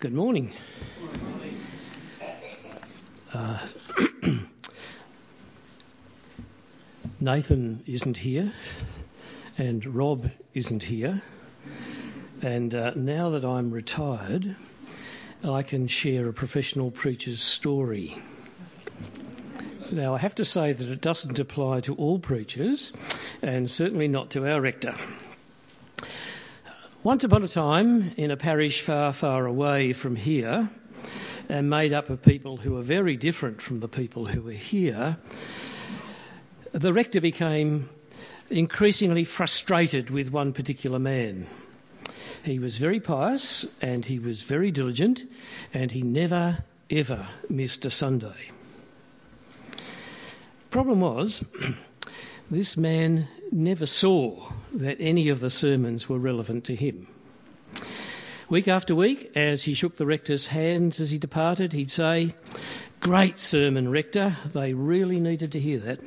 Good morning. Nathan isn't here and Rob isn't here, and now that I'm retired I can share a professional preacher's story. Now I have to say that it doesn't apply to all preachers and certainly not to our rector. Once upon a time, in a parish far, far away from here, and made up of people who are very different from the people who are here, the rector became increasingly frustrated with one particular man. He was very pious and he was very diligent and he never, ever missed a Sunday. Problem was, this man never saw that any of the sermons were relevant to him. Week after week, as he shook the rector's hands as he departed, he'd say, "Great sermon, rector. They really needed to hear that."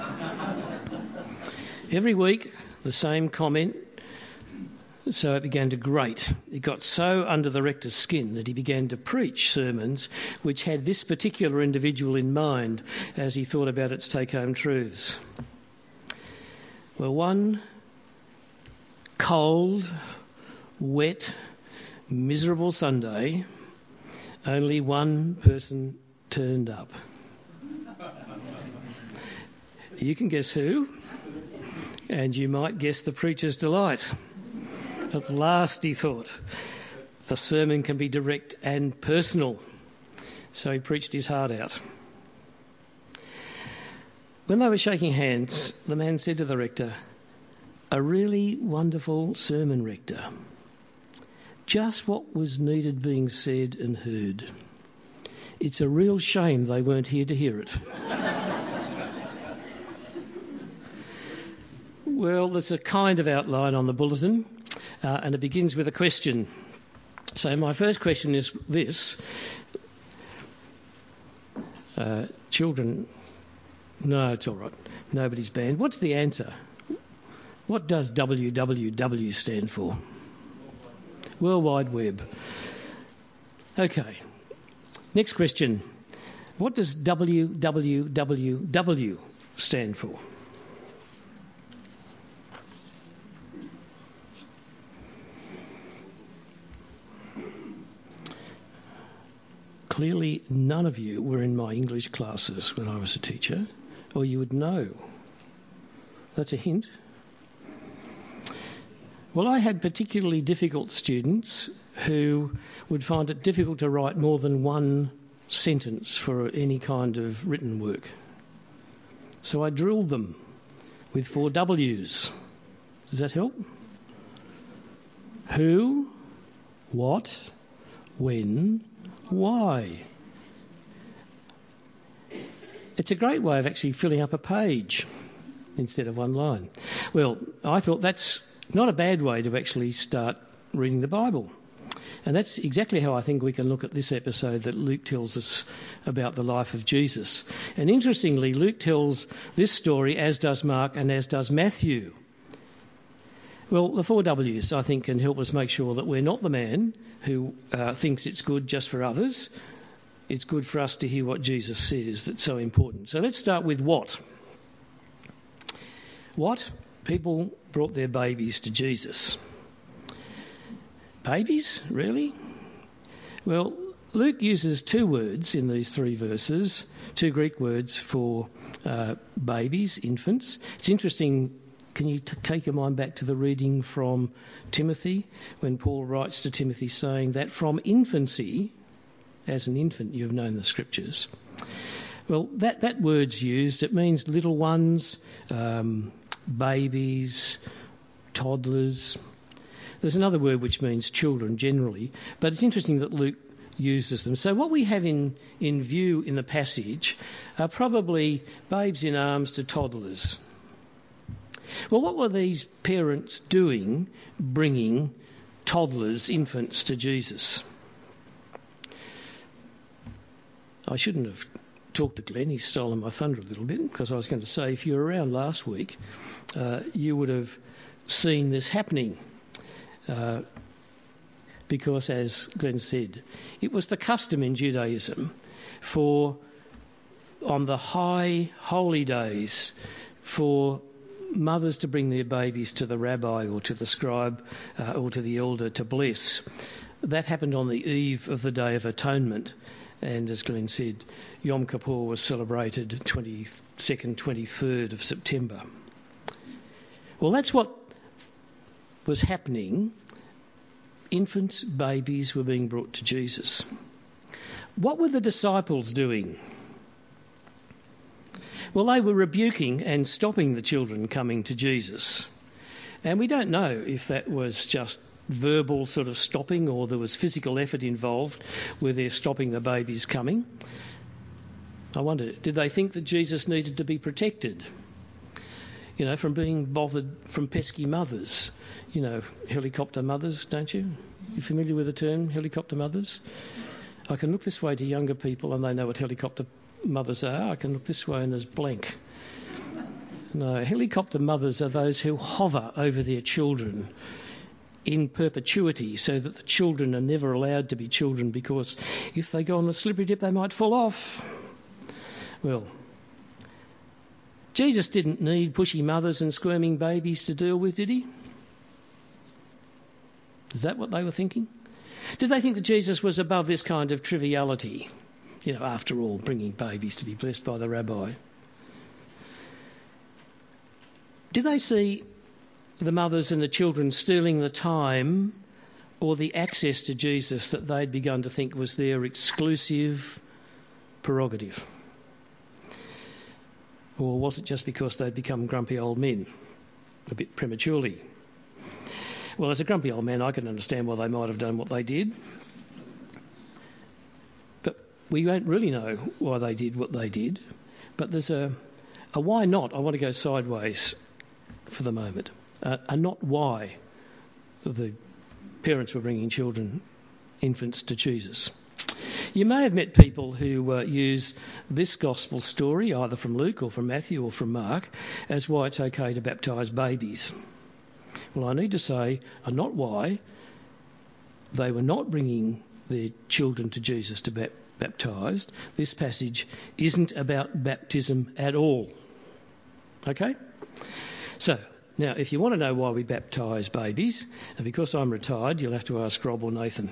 Every week, the same comment. So it began to grate. It got so under the rector's skin that he began to preach sermons which had this particular individual in mind as he thought about its take-home truths. Well, one cold, wet, miserable Sunday, only one person turned up. You can guess who, and you might guess the preacher's delight. At last, he thought, the sermon can be direct and personal. So he preached his heart out. When they were shaking hands, the man said to the rector, "A really wonderful sermon, rector. Just what was needed being said and heard. It's a real shame they weren't here to hear it." Well, there's a kind of outline on the bulletin, and it begins with a question. So my first question is this. Children... No, it's all right. Nobody's banned. What's the answer? What does WWW stand for? World Wide Web. Okay. Next question. What does WWWW stand for? Clearly, none of you were in my English classes when I was a teacher, or you would know. That's a hint. Well, I had particularly difficult students who would find it difficult to write more than one sentence for any kind of written work. So I drilled them with 4 W's. Does that help? Who, what, when, why? It's a great way of actually filling up a page instead of one line. Well, I thought that's not a bad way to actually start reading the Bible. And that's exactly how I think we can look at this episode that Luke tells us about the life of Jesus. And interestingly, Luke tells this story, as does Mark and as does Matthew. Well, the 4 W's, I think, can help us make sure that we're not the man who thinks it's good just for others. It's good for us to hear what Jesus says. That's so important. So let's start with what. What? People brought their babies to Jesus. Babies? Really? Well, Luke uses 2 words in these 3 verses, 2 Greek words for babies, infants. It's interesting. Can you take your mind back to the reading from Timothy when Paul writes to Timothy saying that from infancy, as an infant, you have known the Scriptures. Well, that word's used. It means little ones, babies, toddlers. There's another word which means children generally, but it's interesting that Luke uses them. So what we have in view in the passage are probably babes in arms to toddlers. Well, what were these parents doing bringing toddlers, infants, to Jesus? I shouldn't have talked to Glenn. He's stolen my thunder a little bit, because I was going to say, if you were around last week, you would have seen this happening. because, as Glenn said, it was the custom in Judaism for, on the high holy days, for mothers to bring their babies to the rabbi or to the scribe or to the elder to bless. That happened on the eve of the Day of Atonement, and as Glenn said, Yom Kippur was celebrated 22nd, 23rd of September. Well, that's what was happening. Infants, babies were being brought to Jesus. What were the disciples doing? Well, they were rebuking and stopping the children coming to Jesus. And we don't know if that was just verbal sort of stopping or there was physical effort involved where they're stopping the babies coming. I wonder, did they think that Jesus needed to be protected? You know, from being bothered from pesky mothers. You know, helicopter mothers, don't you? You familiar with the term, helicopter mothers? I can look this way to younger people and they know what helicopter mothers are. I can look this way and there's blank. No, helicopter mothers are those who hover over their children in perpetuity so that the children are never allowed to be children, because if they go on the slippery dip they might fall off. Well, Jesus didn't need pushy mothers and squirming babies to deal with, did he? Is that what they were thinking? Did they think that Jesus was above this kind of triviality? You know, after all, bringing babies to be blessed by the rabbi. Did they see the mothers and the children stealing the time or the access to Jesus that they'd begun to think was their exclusive prerogative? Or was it just because they'd become grumpy old men a bit prematurely? Well, as a grumpy old man, I can understand why they might have done what they did. But we won't really know why they did what they did. But there's a why not. I want to go sideways for the moment. A not why the parents were bringing infants to Jesus. You may have met people who use this gospel story, either from Luke or from Matthew or from Mark, as why it's okay to baptise babies. Well, I need to say, a not why. They were not bringing their children to Jesus to be baptised. This passage isn't about baptism at all. Okay? So, now, if you want to know why we baptise babies, and because I'm retired, you'll have to ask Rob or Nathan.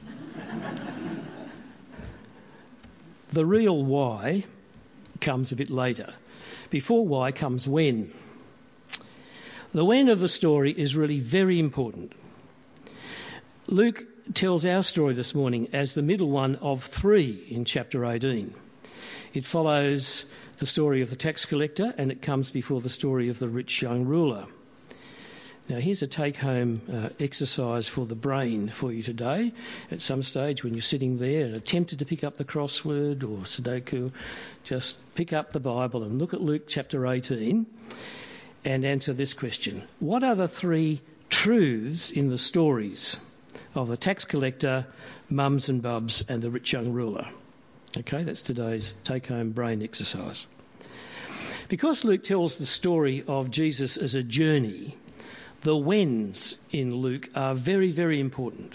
The real why comes a bit later. Before why comes when. The when of the story is really very important. Luke tells our story this morning as the middle one of 3 in chapter 18. It follows the story of the tax collector and it comes before the story of the rich young ruler. Now here's a take-home exercise for the brain for you today. At some stage when you're sitting there and tempted to pick up the crossword or Sudoku, just pick up the Bible and look at Luke chapter 18 and answer this question. What are the 3 truths in the stories of the tax collector, mums and bubs and the rich young ruler? Okay, that's today's take-home brain exercise. Because Luke tells the story of Jesus as a journey, the whens in Luke are very, very important.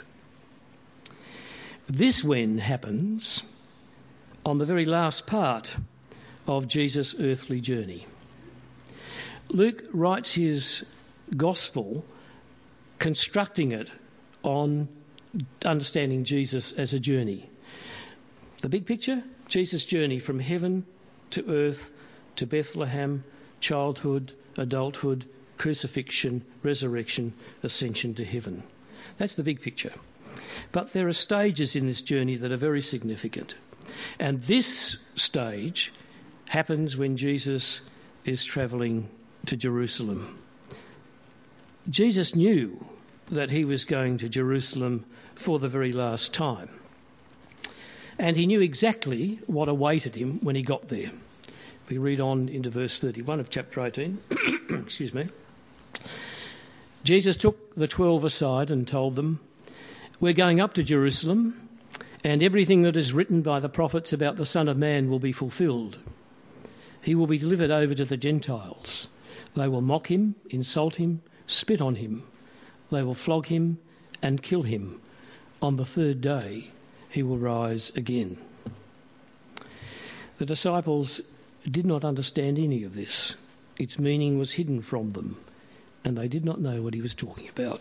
This when happens on the very last part of Jesus' earthly journey. Luke writes his gospel constructing it on understanding Jesus as a journey. The big picture, Jesus' journey from heaven to earth to Bethlehem, childhood, adulthood, crucifixion, resurrection, ascension to heaven. That's the big picture. But there are stages in this journey that are very significant. And this stage happens when Jesus is travelling to Jerusalem. Jesus knew that he was going to Jerusalem for the very last time. And he knew exactly what awaited him when he got there. We read on into verse 31 of chapter 18. Excuse me. Jesus took the 12 aside and told them, "We're going up to Jerusalem, and everything that is written by the prophets about the Son of Man will be fulfilled. He will be delivered over to the Gentiles. They will mock him, insult him, spit on him. They will flog him and kill him. on the third day he will rise again. The disciples did not understand any of this. Its meaning was hidden from them, and they did not know what he was talking about.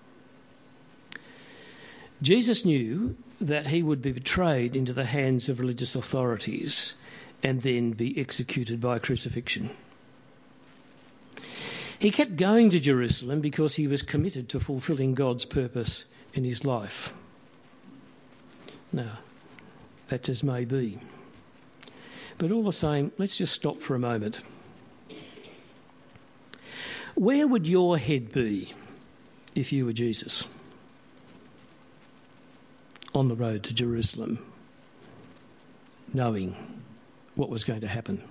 Jesus knew that he would be betrayed into the hands of religious authorities and then be executed by crucifixion. He kept going to Jerusalem because he was committed to fulfilling God's purpose in his life. Now, that's as may be. But all the same, let's just stop for a moment. Where would your head be if you were Jesus? On the road to Jerusalem, knowing what was going to happen.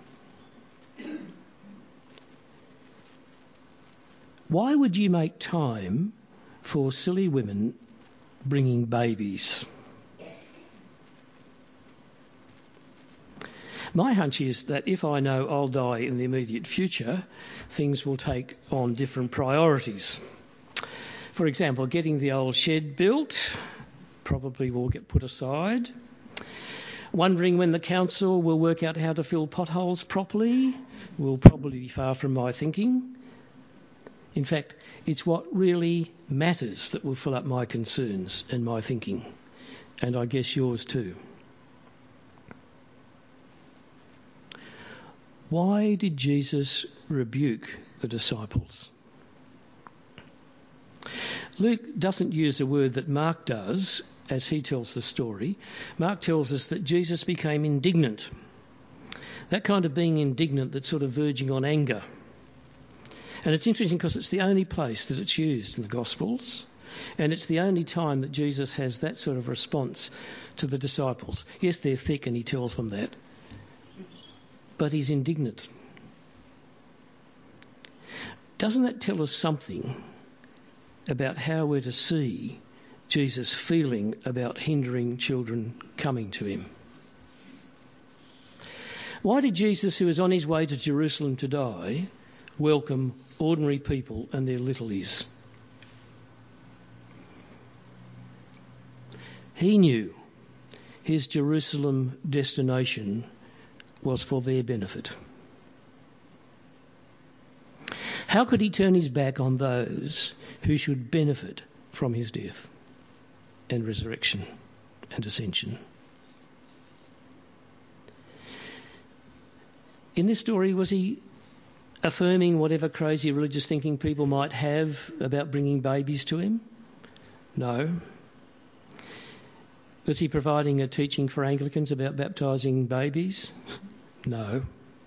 Why would you make time for silly women bringing babies? My hunch is that if I know I'll die in the immediate future, things will take on different priorities. For example, getting the old shed built probably will get put aside. Wondering when the council will work out how to fill potholes properly will probably be far from my thinking. In fact, it's what really matters that will fill up my concerns and my thinking, and I guess yours too. Why did Jesus rebuke the disciples? Luke doesn't use a word that Mark does as he tells the story. Mark tells us that Jesus became indignant. That kind of being indignant that's sort of verging on anger. And it's interesting because it's the only place that it's used in the Gospels, and it's the only time that Jesus has that sort of response to the disciples. Yes, they're thick and he tells them that, but he's indignant. Doesn't that tell us something about how we're to see Jesus' feeling about hindering children coming to him? Why did Jesus, who was on his way to Jerusalem to die, welcome ordinary people and their littlies? He knew his Jerusalem destination was for their benefit. How could he turn his back on those who should benefit from his death and resurrection and ascension? In this story, was he affirming whatever crazy religious thinking people might have about bringing babies to him? No. Was he providing a teaching for Anglicans about baptising babies? No.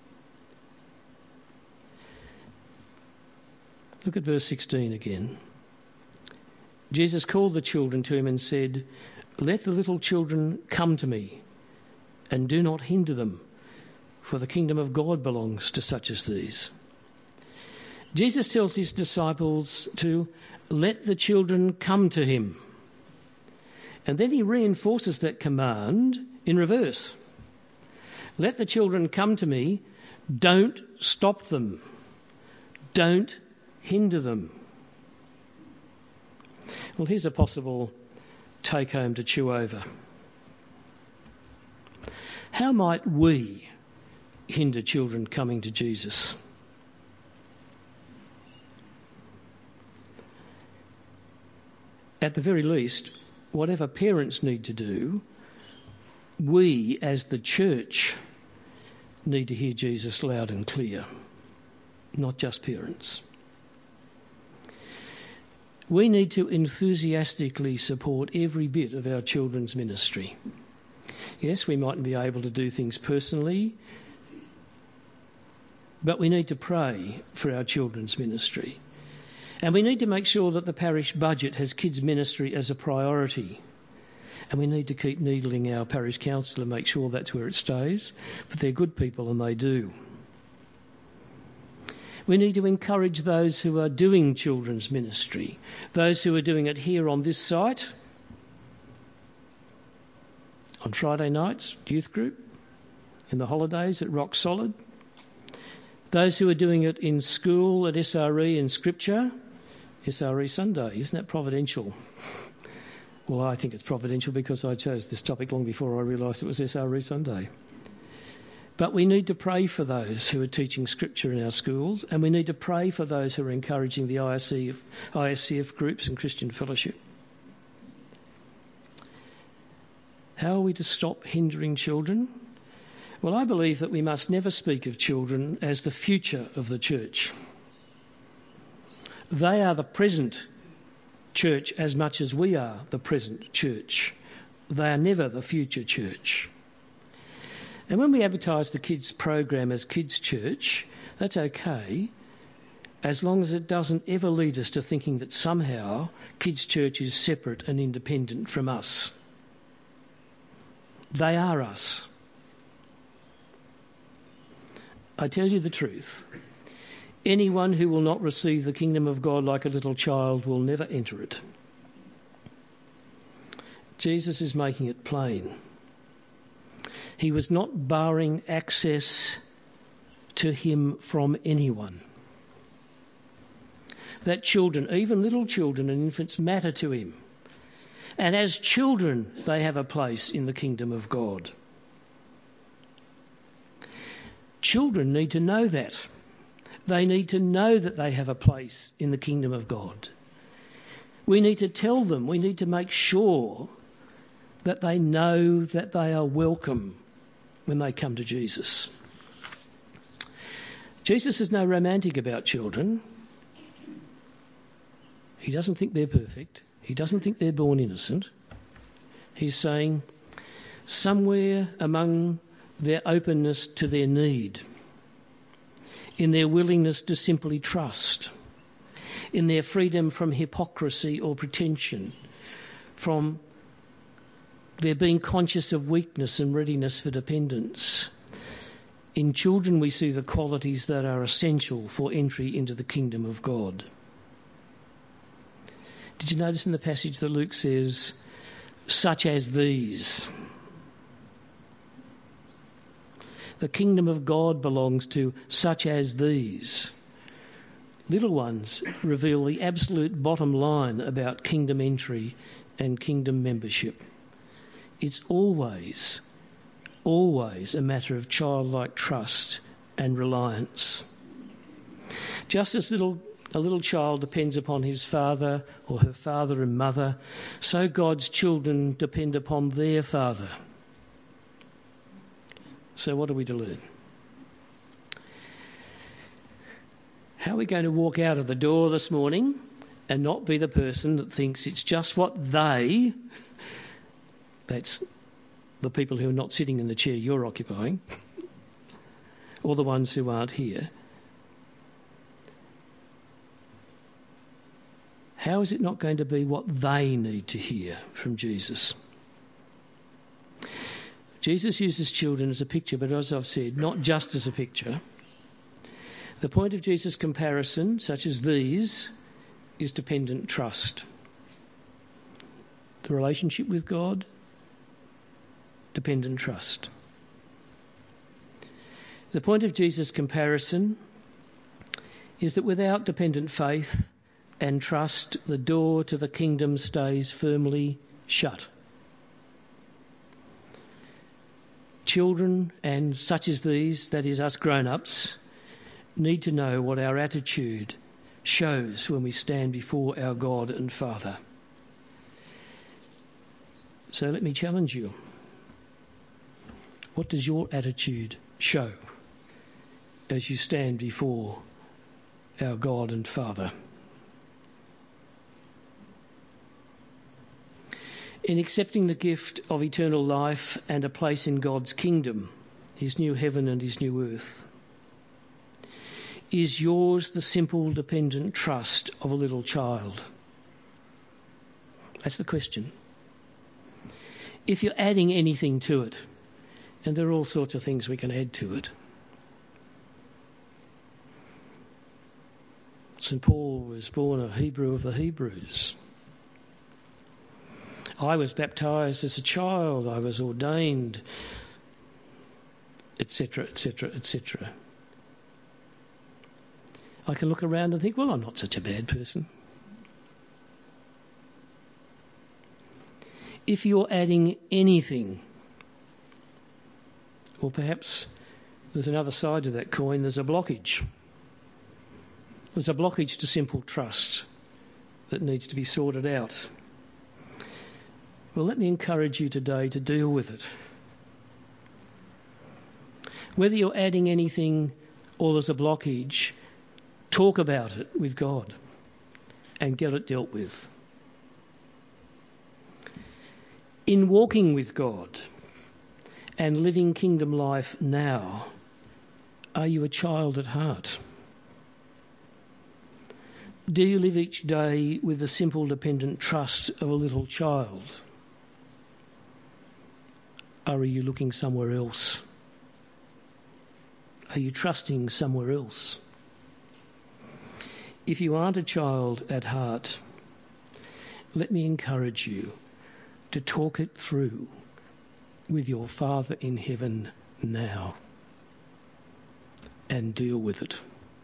Look at verse 16 again. Jesus called the children to him and said, "Let the little children come to me, and do not hinder them, for the kingdom of God belongs to such as these." Jesus tells his disciples to let the children come to him. And then he reinforces that command in reverse. Let the children come to me, don't stop them, don't hinder them. Well, here's a possible take-home to chew over. How might we hinder children coming to Jesus? At the very least, whatever parents need to do, we as the church need to hear Jesus loud and clear, not just parents. We need to enthusiastically support every bit of our children's ministry. Yes, we mightn't be able to do things personally, but we need to pray for our children's ministry. And we need to make sure that the parish budget has kids' ministry as a priority. And we need to keep needling our parish council to make sure that's where it stays. But they're good people and they do. We need to encourage those who are doing children's ministry, those who are doing it here on this site, on Friday nights, youth group, in the holidays at Rock Solid, those who are doing it in school at SRE and Scripture, SRE Sunday, isn't that providential? Well, I think it's providential because I chose this topic long before I realised it was SRE Sunday. But we need to pray for those who are teaching Scripture in our schools, and we need to pray for those who are encouraging the ISCF groups and Christian fellowship. How are we to stop hindering children? Well, I believe that we must never speak of children as the future of the church. They are the present church as much as we are the present church. They are never the future church. And when we advertise the kids' program as Kids Church, that's okay, as long as it doesn't ever lead us to thinking that somehow Kids Church is separate and independent from us. They are us. I tell you the truth. Anyone who will not receive the kingdom of God like a little child will never enter it. Jesus is making it plain. He was not barring access to him from anyone. That children, even little children and infants, matter to him. And as children, they have a place in the kingdom of God. Children need to know that. They need to know that they have a place in the kingdom of God. We need to tell them, we need to make sure that they know that they are welcome when they come to Jesus. Jesus is no romantic about children. He doesn't think they're perfect. He doesn't think they're born innocent. He's saying somewhere among their openness to their need, in their willingness to simply trust, in their freedom from hypocrisy or pretension, from their being conscious of weakness and readiness for dependence. In children we see the qualities that are essential for entry into the kingdom of God. Did you notice in the passage that Luke says, such as these? The kingdom of God belongs to such as these. Little ones reveal the absolute bottom line about kingdom entry and kingdom membership. It's always a matter of childlike trust and reliance. Just as a little child depends upon his father or her father and mother, so God's children depend upon their father. So what are we to learn? How are we going to walk out of the door this morning and not be the person that thinks it's just what they, that's the people who are not sitting in the chair you're occupying, or the ones who aren't here, how is it not going to be what they need to hear from Jesus? Jesus uses children as a picture, but as I've said, not just as a picture. The point of Jesus' comparison, such as these, is dependent trust. The relationship with God, dependent trust. The point of Jesus' comparison is that without dependent faith and trust, the door to the kingdom stays firmly shut. Children, and such as these, that is us grown-ups, need to know what our attitude shows when we stand before our God and Father. So let me challenge you. What does your attitude show as you stand before our God and Father? In accepting the gift of eternal life and a place in God's kingdom, his new heaven and his new earth, is yours the simple dependent trust of a little child? That's the question. If you're adding anything to it, and there are all sorts of things we can add to it. St. Paul was born a Hebrew of the Hebrews. I was baptised as a child, I was ordained, etc., etc., etc. I can look around and think, well, I'm not such a bad person. If you're adding anything, or perhaps there's another side to that coin, there's a blockage. There's a blockage to simple trust that needs to be sorted out. Well, let me encourage you today to deal with it. Whether you're adding anything or there's a blockage, talk about it with God and get it dealt with. In walking with God and living kingdom life now, are you a child at heart? Do you live each day with the simple dependent trust of a little child? Or are you looking somewhere else? Are you trusting somewhere else? If you aren't a child at heart, let me encourage you to talk it through with your Father in heaven now and deal with it.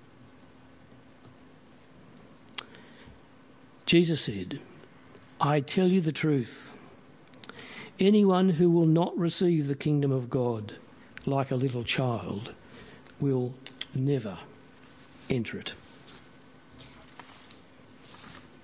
Jesus said, I tell you the truth. Anyone who will not receive the kingdom of God like a little child will never enter it.